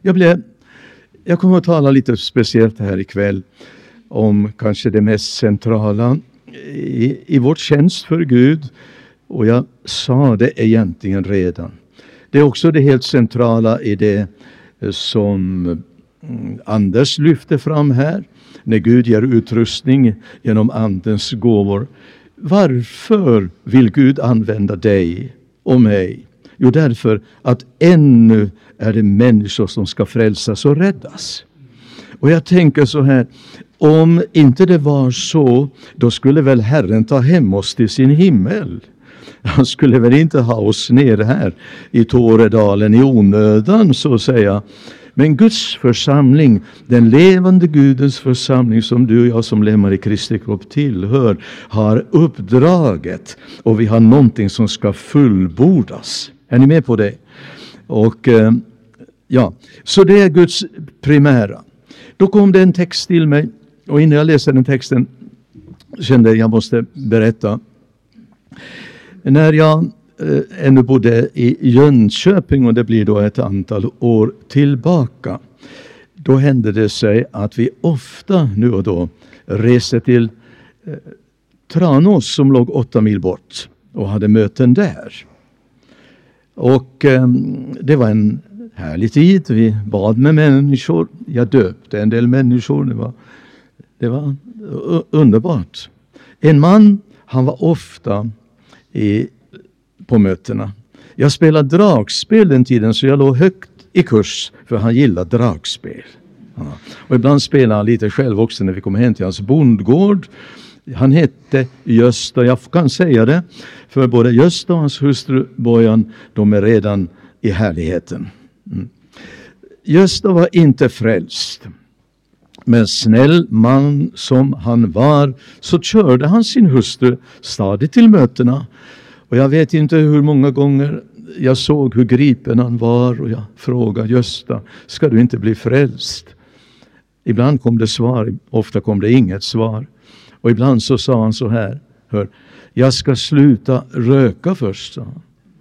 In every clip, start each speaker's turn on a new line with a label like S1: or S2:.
S1: Jag kommer att tala lite speciellt här ikväll om kanske det mest centrala i vårt tjänst för Gud. Och jag sa det egentligen redan. Det är också det helt centrala i det som Anders lyfter fram här. När Gud ger utrustning genom andens gåvor. Varför vill Gud använda dig och mig? Jo, därför att ännu är det människor som ska frälsas och räddas. Och jag tänker så här, om inte det var så, då skulle väl Herren ta hem oss till sin himmel. Han skulle väl inte ha oss ner här i Tåredalen i onödan, så att säga. Men Guds församling, den levande Gudens församling som du och jag som lemmar i Kristi kropp tillhör, har uppdraget. Och vi har någonting som ska fullbordas. Är ni med på det? Och ja, så det är Guds primära. Då kom det en text till mig. Och innan jag läste den texten kände jag måste berätta. När jag ännu bodde i Jönköping, och det blir då ett antal år tillbaka, då hände det sig att vi ofta nu och då reste till Tranås som låg 8 mil bort och hade möten där. Och det var en härlig tid. Vi bad med människor. Jag döpte en del människor. Det var underbart. En man, han var ofta på mötena. Jag spelade dragspel den tiden, så jag låg högt i kurs, för han gillade dragspel. Ja. Och ibland spelade han lite själv också när vi kom hem till hans bondgård. Han hette Gösta, jag kan säga det, för både Gösta och hans hustru Bojan, de är redan i härligheten. Gösta var inte frälst. Men snäll man som han var, så körde han sin hustru stadigt till mötena. Och jag vet inte hur många gånger jag såg hur gripen han var, och jag frågade Gösta, ska du inte bli frälst? Ibland kom det svar, ofta kom det inget svar. Och ibland så sa han så här, hör, jag ska sluta röka först, sa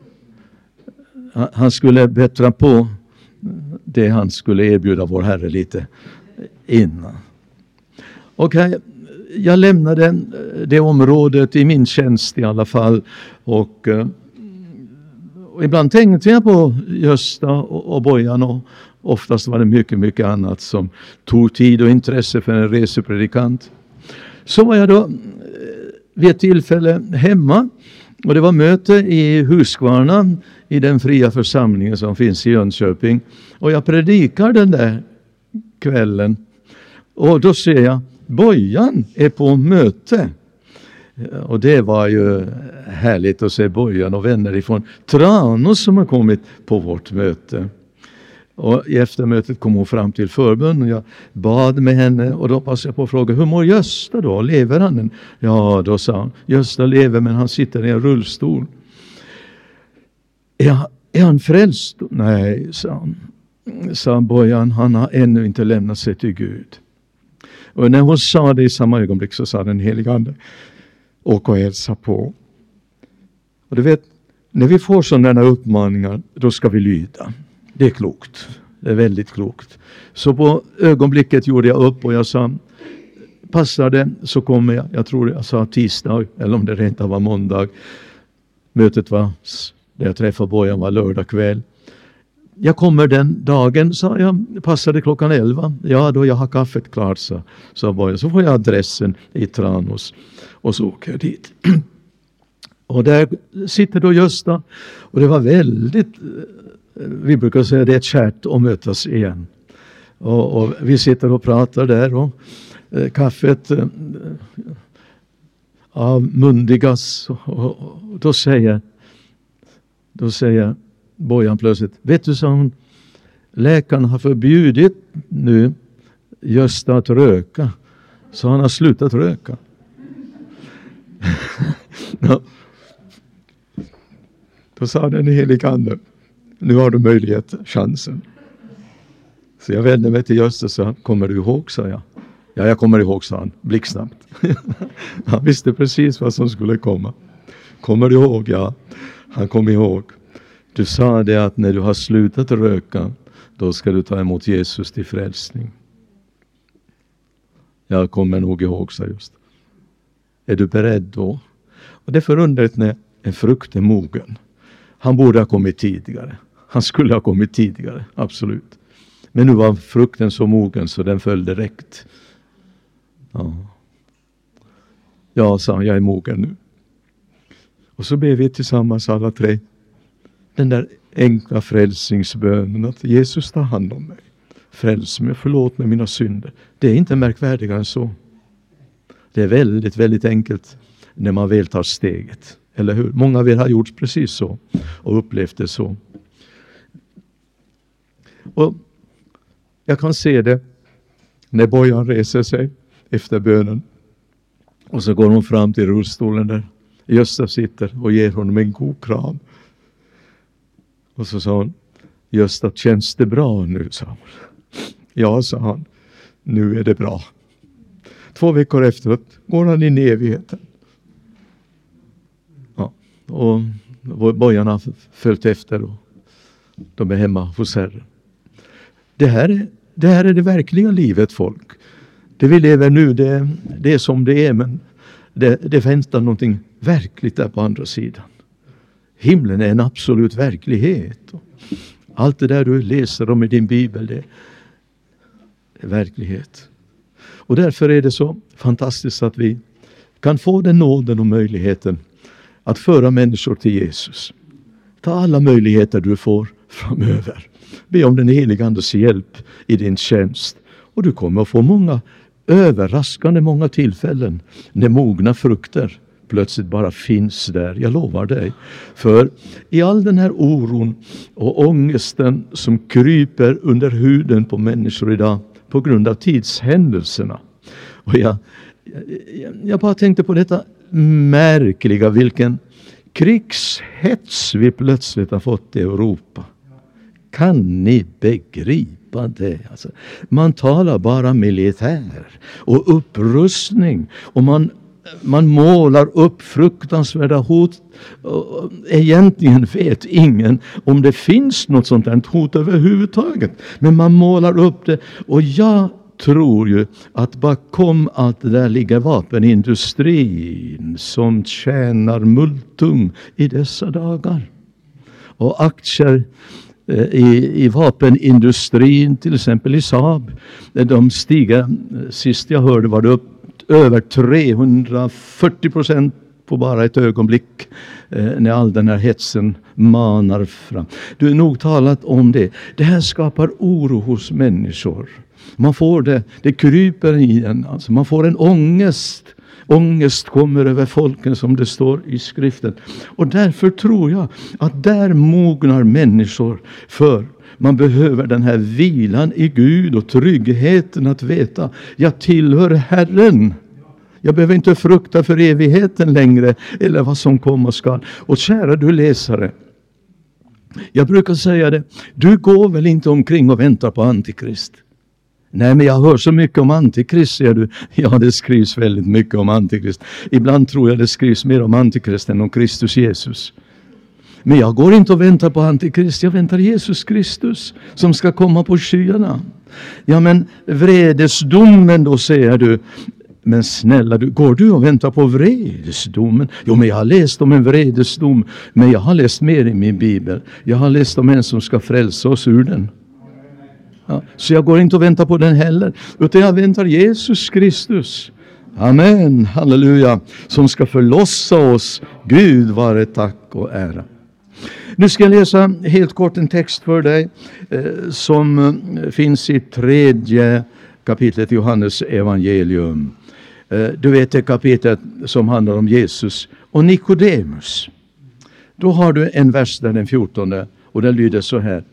S1: han. Han skulle bättra på det han skulle erbjuda vår Herre lite innan. Okej, jag lämnade det området i min tjänst i alla fall. Och ibland tänkte jag på Gösta och Bojan, och oftast var det mycket, mycket annat som tog tid och intresse för en resepredikant. Så var jag då vid ett tillfälle hemma, och det var möte i Huskvarna i den fria församlingen som finns i Jönköping. Och jag predikar den där kvällen, och då ser jag Bojan är på möte. Och det var ju härligt att se Bojan och vänner ifrån Tranås som har kommit på vårt möte. Och i eftermötet kom hon fram till förbön, och jag bad med henne, och då passade jag på att fråga, hur mår Gösta då? Lever han? Ja, då sa han, Gösta lever, men han sitter i en rullstol. Är han frälst? Nej, sa Bojan, han har ännu inte lämnat sig till Gud. Och när hon sa det i samma ögonblick, så sa den helige Ande, åk och hälsa på. Och du vet, när vi får sådana uppmaningar, då ska vi lyda. Det är klokt. Det är väldigt klokt. Så på ögonblicket gjorde jag upp, och jag sa, passar det så kommer jag. Jag tror jag sa tisdag, eller om det rent var måndag. Mötet var, där jag träffade Bojan, var lördag kväll. Jag kommer den dagen, sa jag, passade klockan 11. Ja, då jag har kaffet klart, sa Bojan. Så får jag adressen i Tranås, och så åker jag dit. Och där sitter då Gösta, och det var väldigt, vi brukar säga det är ett kärt att mötas igen. Och vi sitter och pratar där, och kaffet mundigas, och då säger Bojan plötsligt, vet du, sa hon, läkaren har förbjudit nu Gösta att röka, så han har slutat röka. Då sa den helige Ande, nu har du möjlighet, chansen. Så jag vände mig till Gösta och sa, kommer du ihåg, sa jag. Ja, jag kommer ihåg, sa han, blixtsnabbt. Han visste precis vad som skulle komma. Kommer du ihåg? Ja, han kom ihåg. Du sa det att när du har slutat röka, då ska du ta emot Jesus till frälsning. Jag kommer nog ihåg, så just. Är du beredd då? Och det är förundligt när en frukt är mogen. Han borde ha kommit tidigare. Han skulle ha kommit tidigare, absolut. Men nu var frukten så mogen så den föll direkt. Ja, sa han, jag är mogen nu. Och så ber vi tillsammans alla tre den där enkla frälsningsbönen att Jesus tar hand om mig. Fräls mig, förlåt mig mina synder. Det är inte märkvärdigare än så. Det är väldigt, väldigt enkelt när man väl tar steget. Eller hur? Många av er har gjort precis så och upplevt det så. Och jag kan se det när Bojan reser sig efter bönen. Och så går hon fram till rullstolen där Gösta sitter och ger honom en god kram. Och så sa hon, Gösta, känns det bra nu? Sa hon. Ja, sa han, nu är det bra. 2 veckor efteråt går han in i evigheten. Ja, och Bojan har följt efter och de är hemma hos Herren. Det här är det verkliga livet, folk. Det vi lever nu, det är som det är, men det väntar någonting verkligt där på andra sidan. Himlen är en absolut verklighet. Allt det där du läser om i din bibel, det är verklighet. Och därför är det så fantastiskt att vi kan få den nåden och möjligheten att föra människor till Jesus. Ta alla möjligheter du får framöver. Be om den helige Andes hjälp i din tjänst. Och du kommer att få många överraskande många tillfällen när mogna frukter plötsligt bara finns där. Jag lovar dig. För i all den här oron och ångesten som kryper under huden på människor idag på grund av tidshändelserna. Och jag bara tänkte på detta märkliga, vilken krigshets vi plötsligt har fått i Europa. Kan ni begripa det? Alltså, man talar bara militär och upprustning och man målar upp fruktansvärda hot. Egentligen vet ingen om det finns något sånt här hot överhuvudtaget. Men man målar upp det, och jag tror ju att bakom allt det där ligger vapenindustrin som tjänar multum i dessa dagar. Och aktier i vapenindustrin, till exempel i Saab, de stiger, sist jag hörde var det upp över 340% på bara ett ögonblick när all den här hetsen manar fram. Du har nog talat om det. Det här skapar oro hos människor. Man får det kryper i en. Alltså man får en ångest. Ångest kommer över folken, som det står i skriften. Och därför tror jag att där mognar människor, för man behöver den här vilan i Gud och tryggheten att veta, jag tillhör Herren. Jag behöver inte frukta för evigheten längre eller vad som kommer skall. Och kära du läsare, jag brukar säga det, du går väl inte omkring och väntar på Antikrist? Nej, men jag hör så mycket om Antikrist, säger du. Ja, det skrivs väldigt mycket om Antikrist. Ibland tror jag det skrivs mer om Antikrist än om Kristus Jesus. Men jag går inte och väntar på Antikrist, jag väntar Jesus Kristus som ska komma på skyarna. Ja, men vredesdomen då, säger du. Men snälla du, går du och väntar på vredesdomen? Jo, men jag har läst om en vredesdom, men jag har läst mer i min bibel. Jag har läst om en som ska frälsa oss ur den. Ja, så jag går inte och väntar på den heller, utan jag väntar Jesus Kristus. Amen, halleluja, som ska förlossa oss. Gud vare tack och ära. Nu ska jag läsa helt kort en text för dig som finns i 3:e kapitlet i Johannes evangelium. Du vet det kapitlet som handlar om Jesus och Nikodemus. Då har du en vers där, den 14:e, och den lyder så här: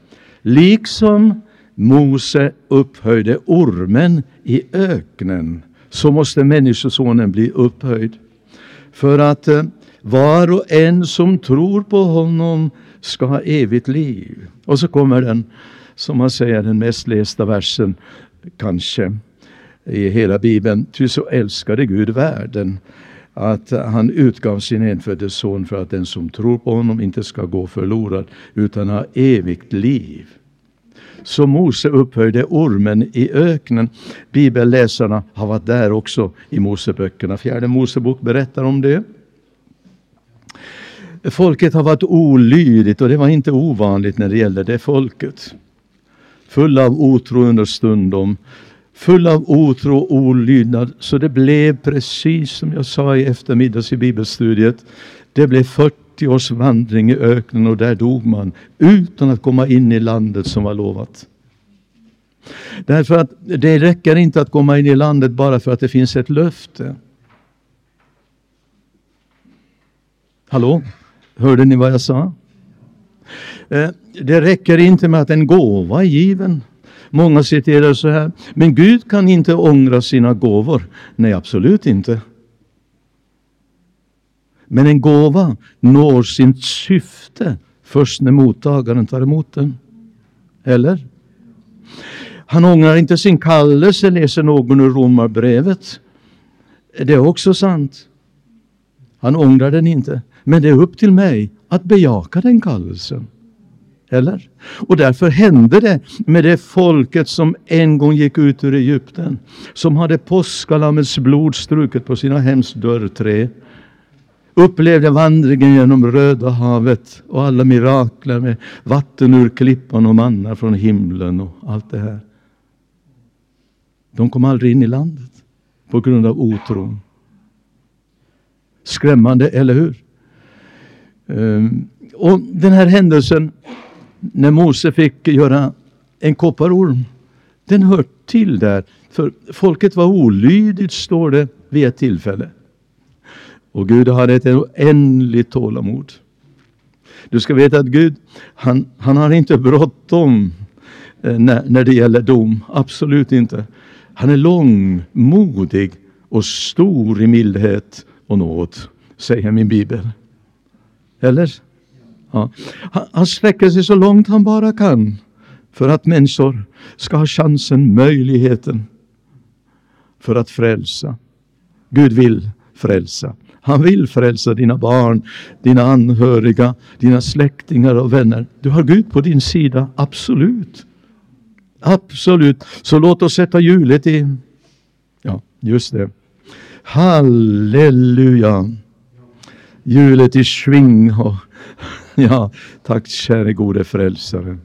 S1: liksom Mose upphöjde ormen i öknen, så måste människosonen bli upphöjd, för att var och en som tror på honom ska ha evigt liv. Och så kommer den, som man säger, den mest lästa versen kanske i hela Bibeln. Ty så älskade Gud världen att han utgav sin enfödde son, för att den som tror på honom inte ska gå förlorad utan ha evigt liv. Så Mose upphöjde ormen i öknen. Bibelläsarna har varit där också i Moseböckerna. 4:e Mosebok berättar om det. Folket har varit olydigt, och det var inte ovanligt när det gällde det folket. Full av otro understundom. Full av otro och olydnad. Så det blev precis som jag sa i eftermiddags i bibelstudiet. Det blev 40 års vandring i öknen, och där dog man utan att komma in i landet som var lovat. Därför att det räcker inte att komma in i landet bara för att det finns ett löfte. Hallå? Hörde ni vad jag sa? Det räcker inte med att en gåva är given. Många citerar så här: men Gud kan inte ångra sina gåvor. Nej, absolut inte. Men en gåva når sitt syfte först när mottagaren tar emot den. Eller? Han ångrar inte sin kallelse, läser någon ur Romarbrevet. Det är också sant. Han ångrar den inte. Men det är upp till mig att bejaka den kallelsen. Eller? Och därför hände det med det folket som en gång gick ut ur Egypten. Som hade påskalammets blod struket på sina hems dörrträ. Upplevde vandringen genom Röda havet och alla mirakler med vatten ur klippan och manna från himlen och allt det här. De kom aldrig in i landet på grund av otron. Skrämmande, eller hur? Och den här händelsen när Mose fick göra en kopparorm, den hör till där. För folket var olydigt, står det vid ett tillfälle. Och Gud hade ett oändligt tålamod. Du ska veta att Gud, han har inte bråttom när det gäller dom. Absolut inte. Han är långmodig och stor i mildhet och nåd, säger min bibel. Eller? Ja. Han sträcker sig så långt han bara kan för att människor ska ha chansen, möjligheten för att frälsa. Gud vill frälsa. Han vill frälsa dina barn, dina anhöriga, dina släktingar och vänner. Du har Gud på din sida, absolut. Absolut. Så låt oss sätta hjulet i... Ja, just det. Halleluja. Hjulet i sving. Och... Ja, tack käre gode frälsare.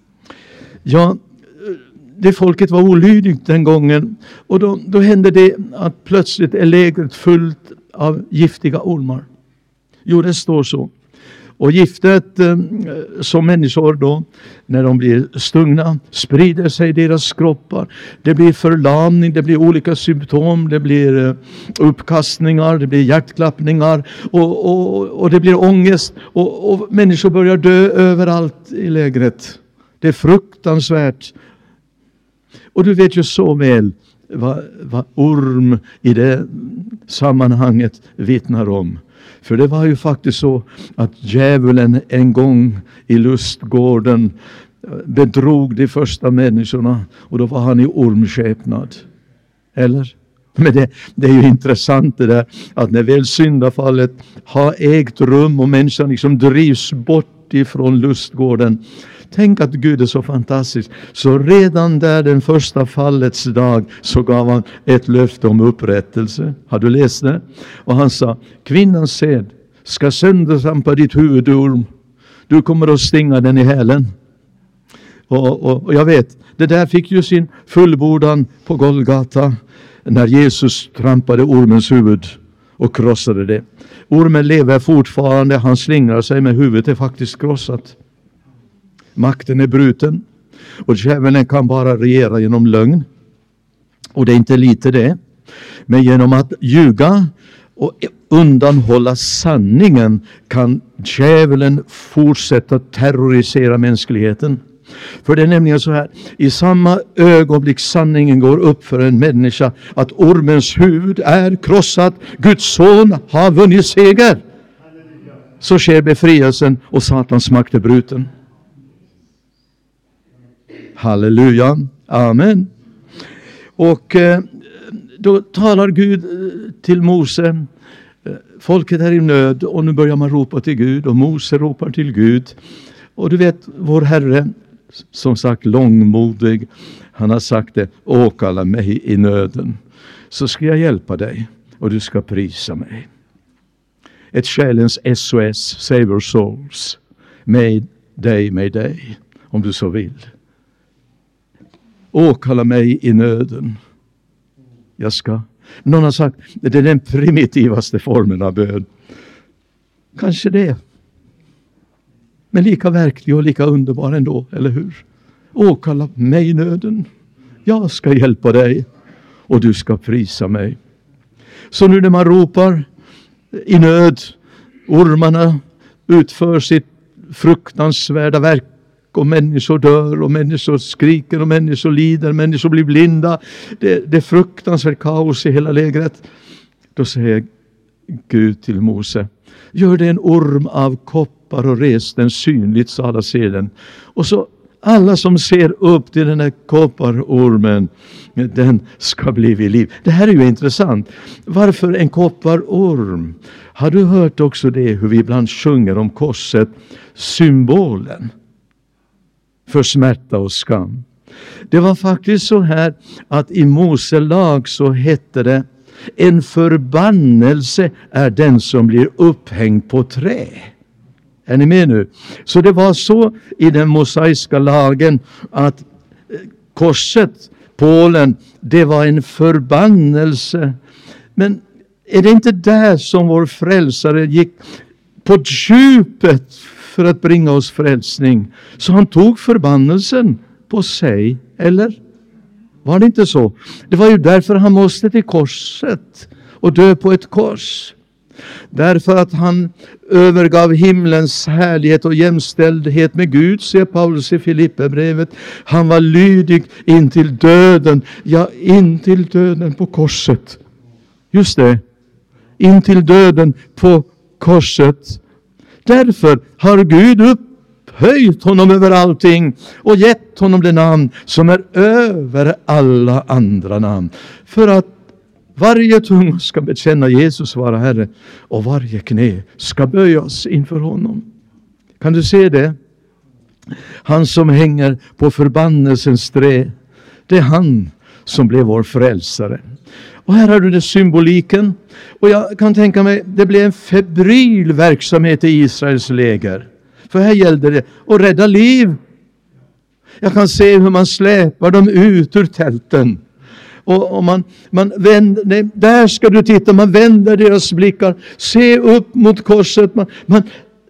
S1: Ja, det folket var olydigt den gången. Och då hände det att plötsligt är lägret fullt av giftiga ormar. Jo, det står så. Och giftet som människor då, när de blir stungna, sprider sig i deras kroppar. Det blir förlamning, det blir olika symptom, det blir uppkastningar, det blir hjärtklappningar och det blir ångest. Och människor börjar dö överallt i lägret. Det är fruktansvärt. Och du vet ju så väl vad orm i det sammanhanget vittnar om. För det var ju faktiskt så att djävulen en gång i lustgården bedrog de första människorna. Och då var han i ormskepnad. Eller? Men det är ju intressant det där att när väl syndafallet har ägt rum och människan liksom drivs bort ifrån lustgården. Tänk att Gud är så fantastisk. Så redan där den första fallets dag så gav han ett löfte om upprättelse. Har du läst det? Och han sa, kvinnans säd ska söndertrampa ditt huvudorm. Du kommer att stinga den i hälen. Och jag vet, det där fick ju sin fullbordan på Golgata när Jesus trampade ormens huvud och krossade det. Ormen lever fortfarande, han slingrar sig men huvudet är faktiskt krossat. Makten är bruten och djävulen kan bara regera genom lögn. Och det är inte lite det. Men genom att ljuga och undanhålla sanningen kan djävulen fortsätta terrorisera mänskligheten. För det är nämligen så här, i samma ögonblick sanningen går upp för en människa att ormens huvud är krossat, Guds son har vunnit seger. Så sker befrielsen och Satans makt är bruten. Halleluja, amen. Och då talar Gud till Mose. Folket är i nöd och nu börjar man ropa till Gud och Mose ropar till Gud. Och du vet, vår Herre som sagt långmodig. Han har sagt det: åkalla mig i nöden, så ska jag hjälpa dig och du ska prisa mig. Ett själens SOS, Save Our Souls, med dig, om du så vill. Åkalla mig i nöden. Jag ska. Någon har sagt, det är den primitivaste formen av bön. Kanske det. Men lika verklig och lika underbar ändå, eller hur? Åkalla mig i nöden. Jag ska hjälpa dig och du ska prisa mig. Så nu när man ropar i nöd, ormarna utför sitt fruktansvärda verk och människor dör och människor skriker och människor lider, människor blir blinda. Det är fruktansvärt kaos i hela lägret. Då säger Gud till Mose: gör det en orm av koppar och res den synligt så alla ser den. Och så alla som ser upp till den här kopparormen, den ska bli vid liv. Det här är ju intressant. Varför en kopparorm? Har du hört också det, hur vi ibland sjunger om korset, symbolen för smärta och skam? Det var faktiskt så här att i Mose lag så hette det: en förbannelse är den som blir upphängd på trä. Är ni med nu? Så det var så i den mosaiska lagen att korset, pålen, det var en förbannelse. Men är det inte där som vår frälsare gick på djupet för att bringa oss frälsning? Så han tog förbannelsen på sig, eller? Var det inte så? Det var ju därför han måste till korset och dö på ett kors. Därför att han övergav himlens härlighet och jämställdhet med Gud, säger Paulus i Filipperbrevet. Han var lydig in till döden. Ja, in till döden på korset. Just det. In till döden på korset. Därför har Gud upphöjt honom över allting och gett honom det namn som är över alla andra namn. För att varje tunga ska bekänna Jesus vara Herre och varje knä ska böjas inför honom. Kan du se det? Han som hänger på förbannelsens trä, det är han som blev vår frälsare. Och här har du det symboliken. Och jag kan tänka mig, det blev en febril verksamhet i Israels läger. För här gällde det att rädda liv. Jag kan se hur man släpar dem ut ur tälten. Och man vänder, nej, där ska du titta, man vänder deras blickar, se upp mot korset, man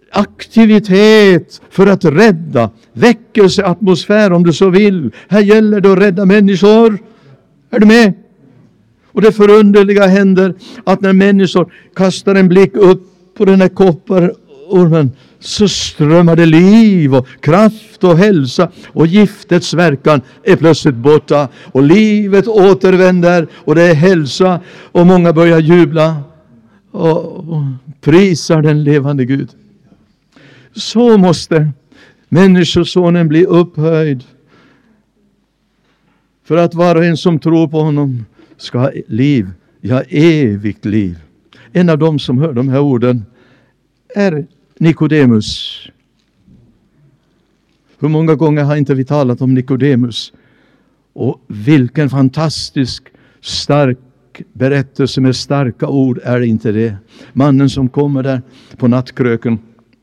S1: aktivitet för att rädda, väckelseatmosfär om du så vill. Här gäller det att rädda människor. Är du med? Och det förunderliga händer att när människor kastar en blick upp på den här kopparormen, så strömmar det liv och kraft och hälsa, och giftets verkan är plötsligt borta och livet återvänder och det är hälsa och många börjar jubla och prisar den levande Gud. Så måste människosonen bli upphöjd för att var och en som tror på honom ska ha liv, ja, evigt liv. En av dem som hör de här orden är Nikodemus. Hur många gånger har inte vi talat om Nikodemus? Och vilken fantastisk stark berättelse med starka ord är inte det? Mannen som kommer där på nattkröken.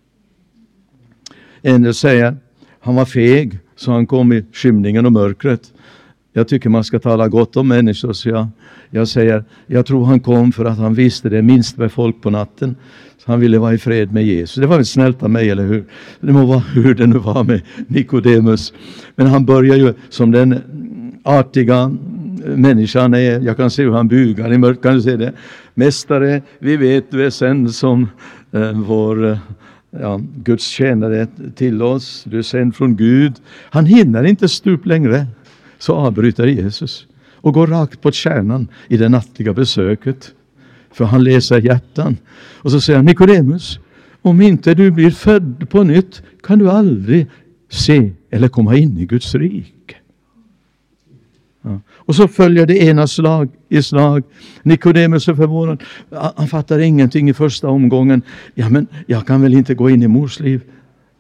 S1: En del säger han var feg, så han kom i skymningen och mörkret. Jag tycker man ska tala gott om människor, så jag säger, jag tror han kom för att han visste det minst med folk på natten. Så han ville vara i fred med Jesus. Det var väl snällt av mig, eller hur? Det må vara hur det nu var med Nikodemus. Men han börjar ju som den artiga människan är. Jag kan se hur han bugar i mörk. Kan du se det? Mästare, vi vet du är sänd som vår Guds tjänare till oss. Du är sänd från Gud. Han hinner inte stup längre. Så avbryter Jesus och går rakt på kärnan i det nattliga besöket. För han läser hjärtan. Och så säger han, Nikodemus, om inte du blir född på nytt kan du aldrig se eller komma in i Guds rike. Ja. Och så följer det ena slag i slag. Nikodemus är förvånad. Han fattar ingenting i första omgången. Ja, men jag kan väl inte gå in i mors liv?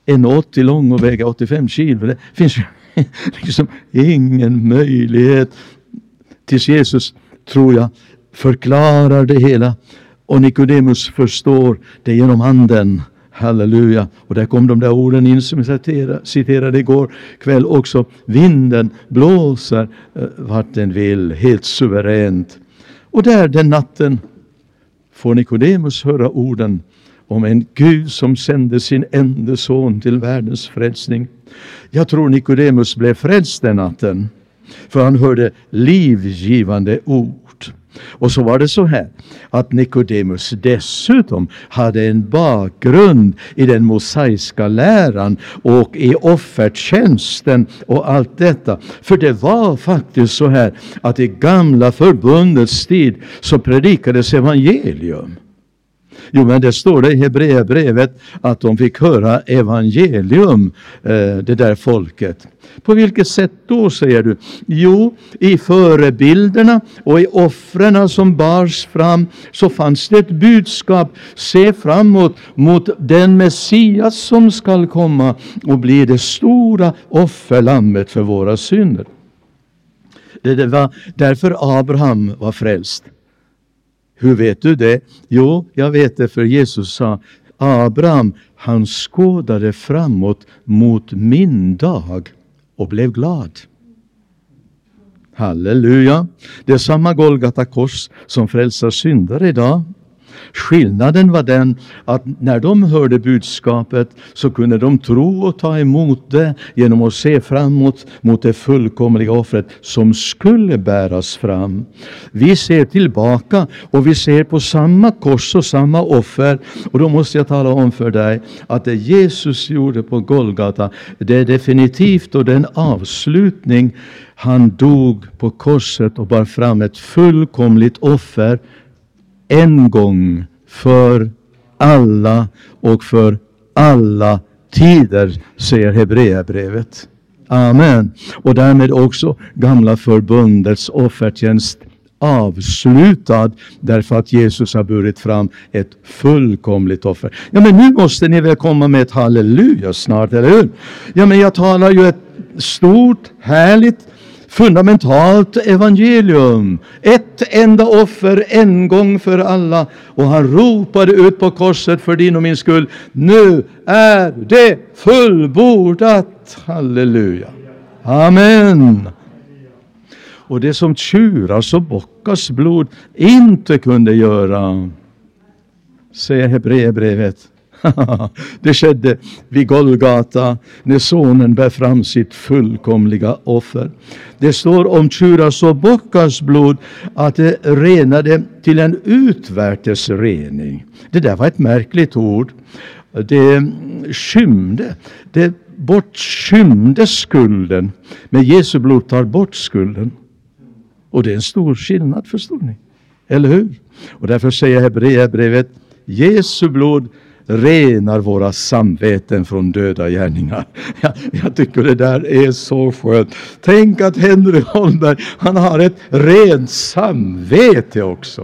S1: 1,80 lång och väga 85 kilo. Det finns ju liksom ingen möjlighet. Tills Jesus, tror jag, förklarar det hela. Och Nikodemus förstår det genom anden. Halleluja. Och där kom de där orden in som jag citerade igår kväll också. Vinden blåser vart den vill, helt suveränt. Och där den natten får Nikodemus höra orden om en Gud som sände sin enda son till världens frälsning. Jag tror Nikodemus blev frälst den natten, för han hörde livgivande ord. Och så var det så här att Nikodemus dessutom hade en bakgrund i den mosaiska läran och i offertjänsten och allt detta. För det var faktiskt så här att i gamla förbundets tid så predikades evangelium. Jo, men det står det i Hebreerbrevet att de fick höra evangelium, det där folket. På vilket sätt då, säger du? Jo, i förebilderna och i offren som bars fram så fanns det ett budskap. Se framåt mot den Messias som skall komma och bli det stora offerlammet för våra synder. Det var därför Abraham var frälst. Hur vet du det? Jo, jag vet det, för Jesus sa, Abraham, han skådade framåt mot min dag och blev glad. Halleluja. Det är samma Golgata kors som frälsar syndare idag. Skillnaden var den att när de hörde budskapet så kunde de tro och ta emot det genom att se framåt mot det fullkomliga offret som skulle bäras fram. Vi ser tillbaka och vi ser på samma kors och samma offer, och då måste jag tala om för dig att det Jesus gjorde på Golgata, det är definitivt och den avslutning. Han dog på korset och bar fram ett fullkomligt offer en gång för alla och för alla tider, säger Hebreerbrevet. Amen. Och därmed också gamla förbundets offertjänst avslutad, därför att Jesus har burit fram ett fullkomligt offer. Ja, men nu måste ni väl komma med ett halleluja snart, eller hur? Ja, men jag talar ju ett stort, härligt, fundamentalt evangelium. Ett enda offer en gång för alla. Och han ropade ut på korset för din och min skull. Nu är det fullbordat. Halleluja. Amen. Och det som tjuras och bockas blod inte kunde göra, säger Hebreerbrevet. Det skedde vid Golgata när sonen bär fram sitt fullkomliga offer. Det står om tjuras och bockars blod att det renade till en utvärtes rening. Det där var ett märkligt ord. Det bortskymde skulden. Men Jesu blod tar bort skulden. Och det är en stor skillnad, förstår ni? Eller hur? Och därför säger Hebreerbrevet, Jesu blod renar våra samveten från döda gärningar. Jag tycker det där är så skönt. Tänk att Henry Holmberg, han har ett rent samvete också.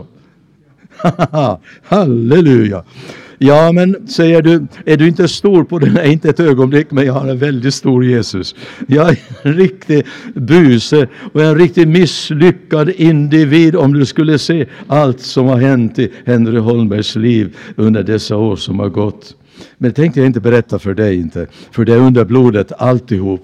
S1: Halleluja. Ja, men säger du, är du inte stor på den? Nej, inte ett ögonblick, men jag har en väldigt stor Jesus. Jag är en riktig buse och en riktigt misslyckad individ om du skulle se allt som har hänt i Henry Holmbergs liv under dessa år som har gått. Men tänkte jag inte berätta för dig inte, för det är under blodet alltihop.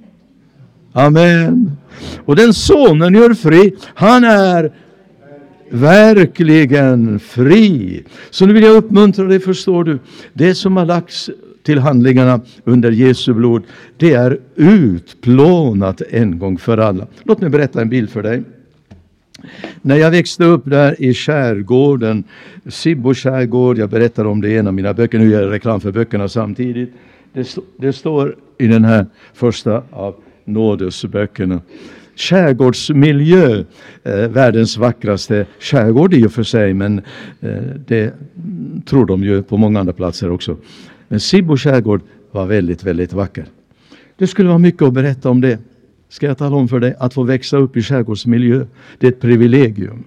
S1: Amen. Och den sonen gör fri, han är verkligen fri. Så nu vill jag uppmuntra dig, förstår du. Det som har lagts till handlingarna under Jesu blod, det är utplånat en gång för alla. Låt mig berätta en bild för dig. När jag växte upp där i skärgården, Sibbo skärgård, jag berättar om det i en av mina böcker, nu gör jag reklam för böckerna samtidigt. Det står i den här första av nådesböckerna. Skärgårdsmiljö, världens vackraste skärgård i och för sig, men det tror de ju på många andra platser också. Men Sibbo skärgård var väldigt, väldigt vacker. Det skulle vara mycket att berätta om det. Ska jag tala om för dig att få växa upp i skärgårdsmiljö, det är ett privilegium.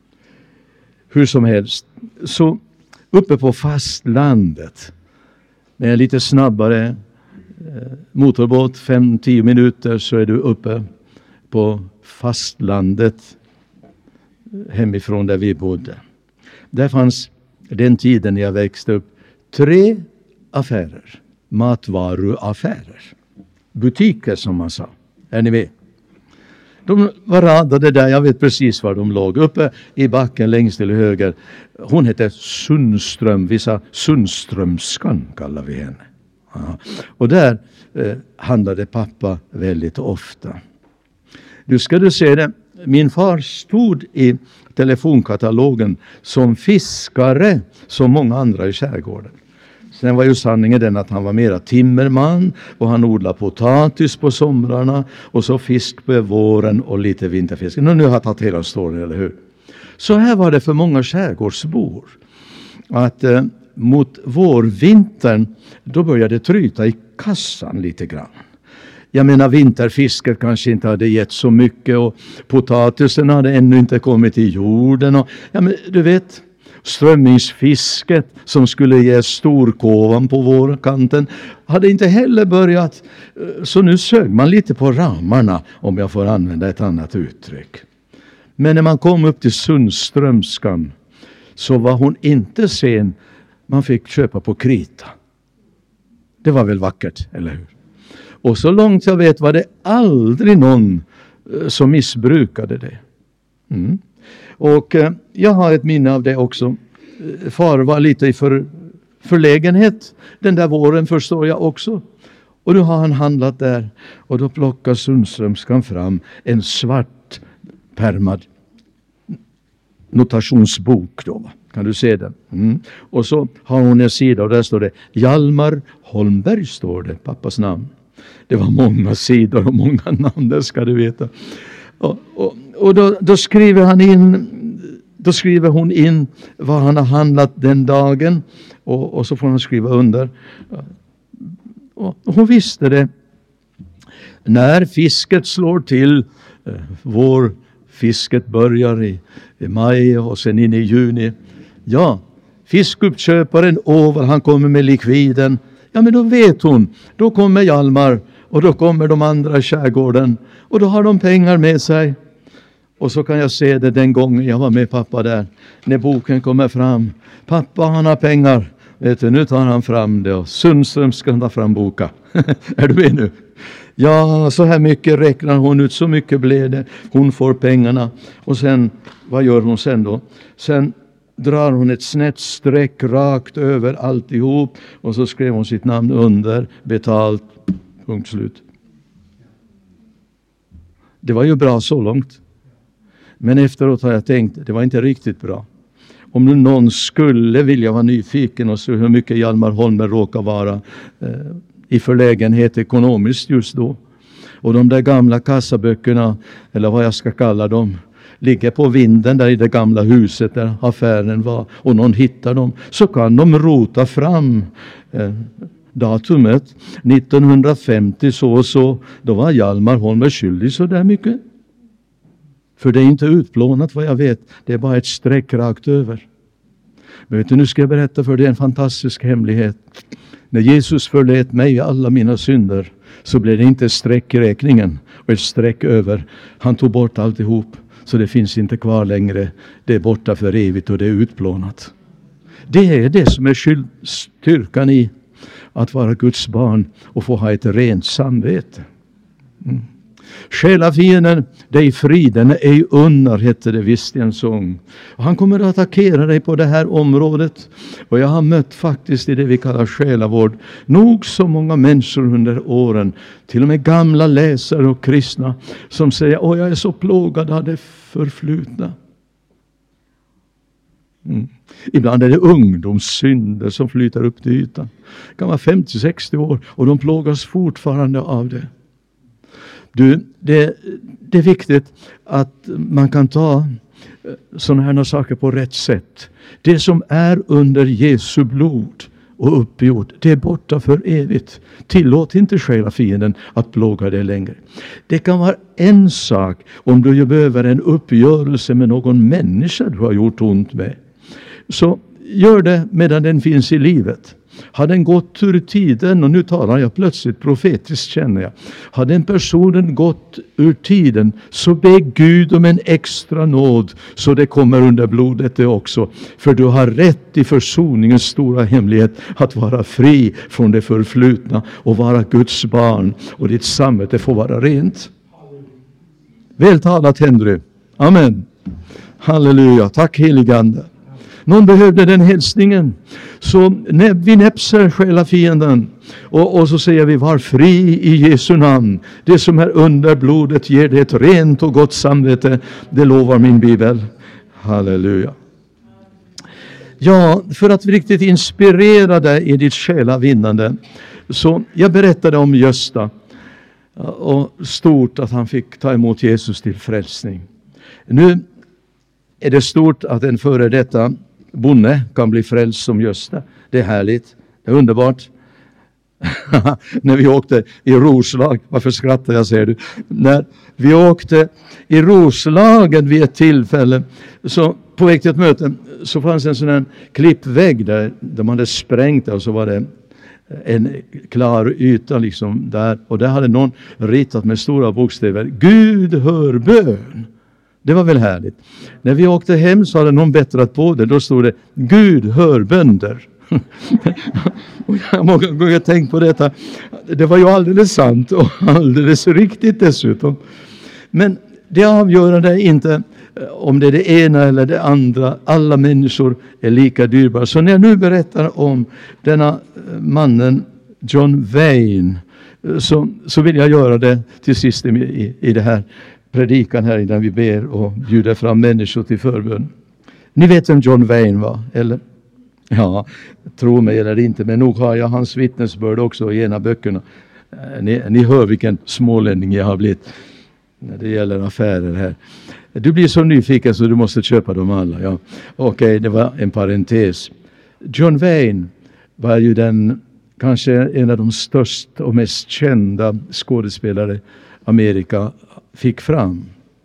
S1: Hur som helst, så uppe på fastlandet, Med en lite snabbare motorbåt, 5-10 minuter, så är du uppe på fastlandet hemifrån där vi bodde. Där fanns den tiden jag växte upp 3 affärer, matvaruaffärer, butiker som man sa. Är ni med? De var radade där, jag vet precis var de låg. Uppe i backen längst till höger. Hon hette Sundström, vi sa Sundströmskan kallar vi henne. Ja. Och där handlade pappa väldigt ofta. Du ska se det, min far stod i telefonkatalogen som fiskare som många andra i skärgården. Sen var ju sanningen den att han var mera timmerman och han odlade potatis på somrarna och så fisk på våren och lite vinterfisk. Nu har jag tagit hela storyn, eller hur? Så här var det för många skärgårdsbor. Att mot vårvintern då började det tryta i kassan lite grann. Jag menar, vinterfisket kanske inte hade gett så mycket och potatisen hade ännu inte kommit i jorden. Och, ja, men du vet, strömmingsfisket som skulle ge storkovan på vårkanten hade inte heller börjat. Så nu sög man lite på ramarna, om jag får använda ett annat uttryck. Men när man kom upp till Sundströmskan så var hon inte sen. Man fick köpa på krita. Det var väl vackert, eller hur? Och så långt jag vet var det aldrig någon som missbrukade det. Och jag har ett minne av det också. Far var lite i förlägenhet den där våren, förstår jag också. Och då har han handlat där. Och då plockar Sundströmskan fram en svart pärmad notationsbok då. Kan du se den? Och så har hon en sida och där står det Hjalmar Holmberg, står det, pappas namn. Det var många sidor och många namn, det ska du veta. Och då skriver han in, då skriver hon in vad han har handlat den dagen och så får han skriva under. Och hon visste det. När fisket slår till, vårfisket börjar i maj och sen in i juni. Ja, fiskuppköparen Åvar, han kommer med likviden. Ja, men då vet hon, då kommer Hjalmar och då kommer de andra i skärgården och då har de pengar med sig. Och så kan jag se det den gången jag var med pappa där, när boken kommer fram. Pappa, han har pengar. Vet du, nu tar han fram det och Sundström ska ta fram boka. Är du med nu? Ja, så här mycket räknar hon ut, så mycket blev det. Hon får pengarna. Och sen, vad gör hon sen då? Sen drar hon ett snett streck rakt över alltihop och så skrev hon sitt namn under, betalt, punkt slut. Det var ju bra så långt. Men efteråt har jag tänkt, det var inte riktigt bra. Om nu någon skulle vilja vara nyfiken och se hur mycket Hjalmar Holmberg råkar vara i förlägenhet ekonomiskt just då. Och de där gamla kassaböckerna, eller vad jag ska kalla dem, ligger på vinden där i det gamla huset där affären var och någon hittar dem, så kan de rota fram datumet 1950 så och så. Då var Hjalmar Holmberg skyldig så där mycket. För det är inte utplånat vad jag vet. Det är bara ett streck rakt över. Men vet du, nu ska jag berätta för dig en fantastisk hemlighet. När Jesus förlät mig alla mina synder så blev det inte ett streck i räkningen och ett streck över. Han tog bort alltihop. Så det finns inte kvar längre. Det är borta för evigt och det är utplånat. Det är det som är styrkan i att vara Guds barn och få ha ett rent samvete. Själafienden, dig friden ej unnar, hette det visst i en sång. Och han kommer att attackera dig på det här området. Och jag har mött faktiskt i det vi kallar själavård nog så många människor under åren, till och med gamla läsare och kristna, som säger, åh, jag är så plågad av det förflutna. Ibland är det ungdomssynder som flyter upp till ytan. Det kan vara 50-60 år och de plågas fortfarande av det. Du, det är viktigt att man kan ta sådana här saker på rätt sätt. Det som är under Jesu blod och uppgjort, det är borta för evigt. Tillåt inte själafienden att plåga dig längre. Det kan vara en sak om du behöver en uppgörelse med någon människa du har gjort ont med. Så gör det medan den finns i livet. Har den gått ur tiden, och nu talar jag plötsligt profetiskt känner jag. Har den personen gått ur tiden, så be Gud om en extra nåd så det kommer under blodet det också. För du har rätt i försoningens stora hemlighet att vara fri från det förflutna och vara Guds barn. Och ditt samvete får vara rent. Vältalat Henry. Amen. Halleluja. Tack heligande. Någon behövde den hälsningen. Så vi näpser själva fienden. Och så säger vi, var fri i Jesu namn. Det som är under blodet ger det ett rent och gott samvete. Det lovar min bibel. Halleluja. Ja, för att riktigt inspirera dig i ditt själavinnande. Så jag berättade om Gösta. Och stort att han fick ta emot Jesus till frälsning. Nu är det stort att en före detta bonde kan bli frälst som Gösta. Det är härligt. Det är underbart. När vi åkte i Roslag, varför skrattar jag säger du? När vi åkte i Roslagen vid ett tillfälle, så på väg till ett möte, så fanns en sån här klippvägg där de hade sprängt, och så var det en klar yta liksom där, och där hade någon ritat med stora bokstäver, Gud hör bön. Det var väl härligt. När vi åkte hem så hade någon bättrat på det. Då stod det, Gud hör bönder. Och jag har många gånger tänkt på detta. Det var ju alldeles sant och alldeles riktigt dessutom. Men det avgörande är inte om det är det ena eller det andra. Alla människor är lika dyrbara. Så när jag nu berättar om denna mannen John Wayne, så vill jag göra det till sist i det här predikan här innan vi ber och bjuder fram människor till förbön. Ni vet vem John Wayne var, eller? Ja, tro mig eller inte, men nog har jag hans vittnesbörd också i ena böckerna. Ni hör vilken smålänning jag har blivit när det gäller affärer här. Du blir så nyfiken så du måste köpa dem alla. Ja. Okej, det var en parentes. John Wayne var ju kanske en av de största och mest kända skådespelare Amerika fick fram.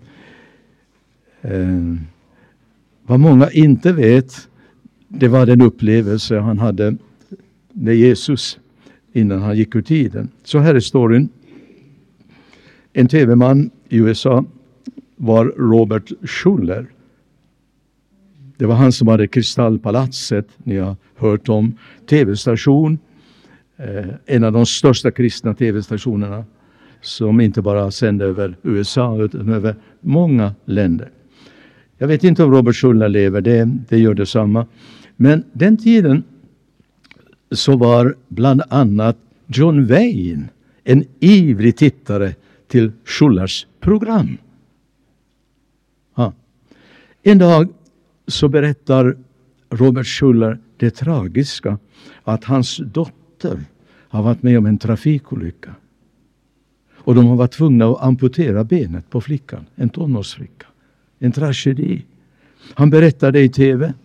S1: Vad många inte vet, det var den upplevelse han hade med Jesus innan han gick ur tiden. Så här är storyn. En tv-man i USA var Robert Schuller. Det var han som hade Kristallpalatset, ni har hört om. Tv-station, en av de största kristna tv-stationerna som inte bara sände över USA utan över många länder. Jag vet inte om Robert Schuller lever, det gör detsamma. Men den tiden så var bland annat John Wayne en ivrig tittare till Schullers program. Ja. En dag så berättar Robert Schuller det tragiska att hans dotter har varit med om en trafikolycka. Och de har varit tvungna att amputera benet på flickan, en tonårsflicka. En tragedi. Han berättar det i tv.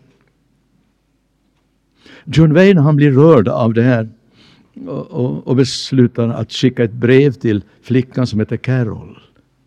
S1: John Wayne, han blir rörd av det här och beslutar att skicka ett brev till flickan som heter Carol.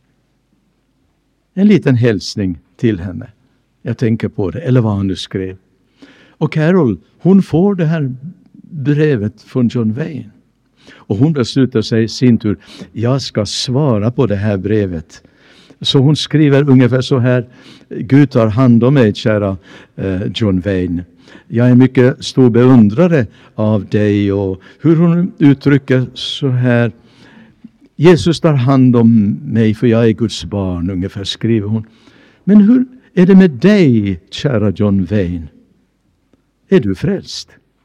S1: En liten hälsning till henne. Jag tänker på det, eller vad han nu skrev. Och Carol, hon får det här brevet från John Wayne. Och hon beslutar sig i sin tur, jag ska svara på det här brevet. Så hon skriver ungefär så här, Gud tar hand om mig, kära John Wayne. Jag är mycket stor beundrare av dig, och hur hon uttrycker så här, Jesus tar hand om mig för jag är Guds barn, ungefär skriver hon. Men hur är det med dig, kära John Wayne? Är du frälst?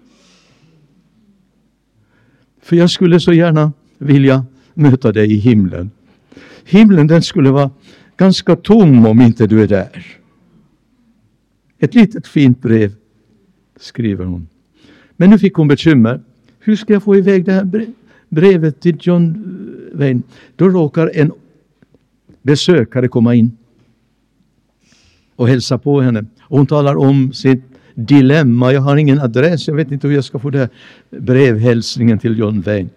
S1: För jag skulle så gärna vilja möta dig i himlen. Himlen, den skulle vara ganska tom om inte du är där. Ett litet fint brev, skriver hon. Men nu fick hon bekymmer. Hur ska jag få iväg det här brevet till John Wayne? Då råkar en besökare komma in och hälsa på henne. Och hon talar om sitt dilemma. Jag har ingen adress. Jag vet inte hur jag ska få det här brevhälsningen till John Wayne.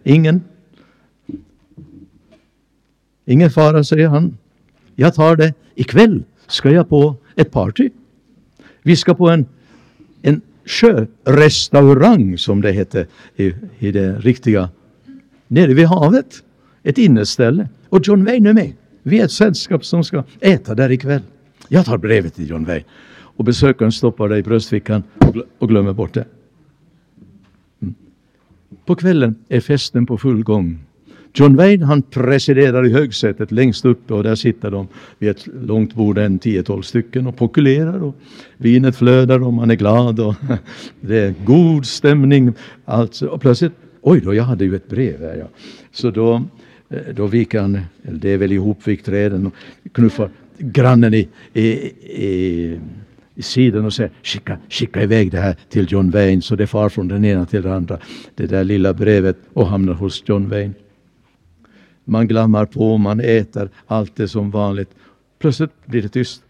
S1: Ingen fara, säger han. Jag tar det. Ikväll ska jag på ett party. Vi ska på en sjörestaurang som det heter i det riktiga. Nere vid havet. Ett inneställe. Och John Wayne är med. Vi är ett sällskap som ska äta där ikväll. Jag tar brevet till John Wayne. Och besökaren stoppar det i bröstfickan och glömmer bort det. På kvällen är festen på full gång. John Wayne, han presiderar i högsätet längst uppe, och där sitter de vid ett långt bord, 10-12 stycken, och pokulerar, och vinet flödar och man är glad och det är god stämning. Alltså, och plötsligt, oj då, jag hade ju ett brev här. Ja. Så då viker han, eller det är väl ihopvikt träden, och knuffar grannen i sidan och säger, skicka iväg det här till John Wayne, så det far från den ena till den andra, det där lilla brevet, och hamnar hos John Wayne. Man glammar på, man äter, allt är som vanligt. Plötsligt blir det tyst.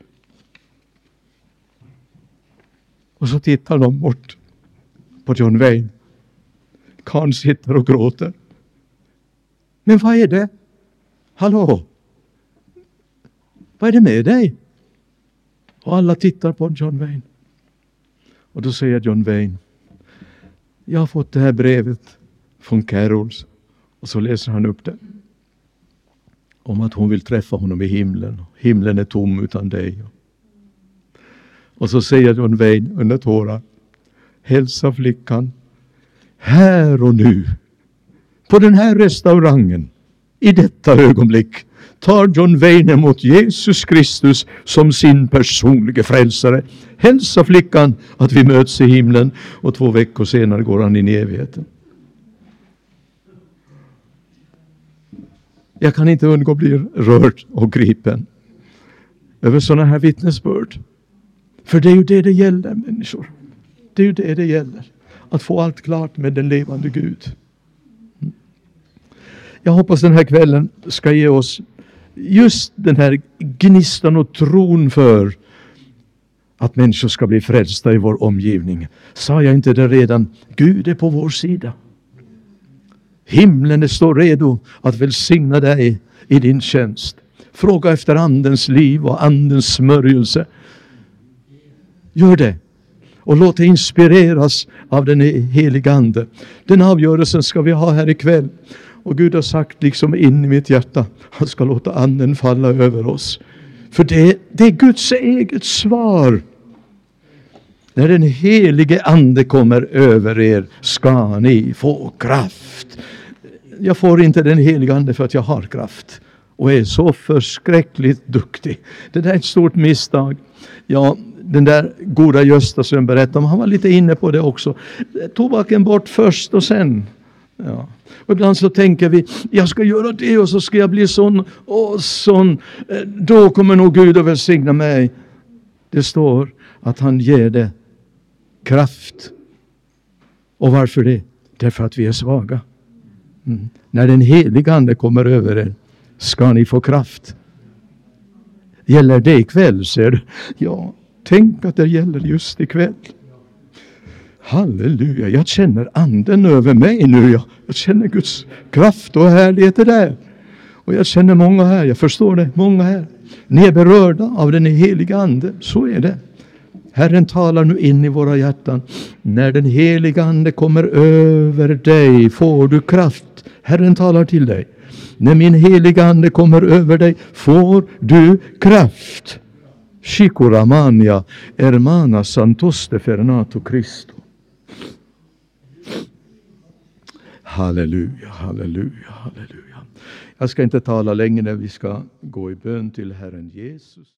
S1: Och så tittar de bort på John Wayne. Karl sitter och gråter. Men vad är det? Hallå? Vad är det med dig? Och alla tittar på John Wayne. Och då säger John Wayne, jag har fått det här brevet från Carols. Och så läser han upp det. Om att hon vill träffa honom i himlen. Himlen är tom utan dig. Och så säger John Wayne under tårar, hälsa flickan, här och nu, på den här restaurangen, i detta ögonblick, tar John Wayne emot Jesus Kristus som sin personliga frälsare. Hälsa flickan att vi möts i himlen, och 2 veckor senare går han in i evigheten. Jag kan inte undgå att bli rörd och gripen över sådana här vittnesbörd. För det är ju det gäller, människor. Det är ju det gäller. Att få allt klart med den levande Gud. Jag hoppas den här kvällen ska ge oss just den här gnistan och tron för att människor ska bli frälsta i vår omgivning. Sa jag inte det redan? Gud är på vår sida. Himlen står redo att välsigna dig i din tjänst. Fråga efter andens liv och andens smörjelse. Gör det. Och låt dig inspireras av den heliga ande. Den avgörelsen ska vi ha här ikväll. Och Gud har sagt liksom in i mitt hjärta, han ska låta anden falla över oss. För det är Guds eget svar. När den helige ande kommer över er ska ni få kraft. Jag får inte den helige ande för att jag har kraft. Och är så förskräckligt duktig. Det där är ett stort misstag. Ja, den där goda Gösta som berättade om, han var lite inne på det också. Tobaken bort först och sen. Ja. Och ibland så tänker vi, jag ska göra det och så ska jag bli sån och sån. Då kommer nog Gud att välsigna mig. Det står att han ger det kraft. Och varför det? Därför att vi är svaga. När den heliga ande kommer över er ska ni få kraft. Gäller det ikväll, ser du? Ja, tänk att det gäller just ikväll. Halleluja, jag känner anden över mig nu. Jag känner Guds kraft och härlighet där. Och jag känner många här, jag förstår det, många här. Ni är berörda av den heliga ande, så är det. Herren talar nu in i våra hjärtan. När den heliga ande kommer över dig får du kraft. Herren talar till dig. När min heliga ande kommer över dig får du kraft. Shikoramania hermana santoste fernato Cristo. Halleluja, halleluja, halleluja. Jag ska inte tala längre när vi ska gå i bön till Herren Jesus.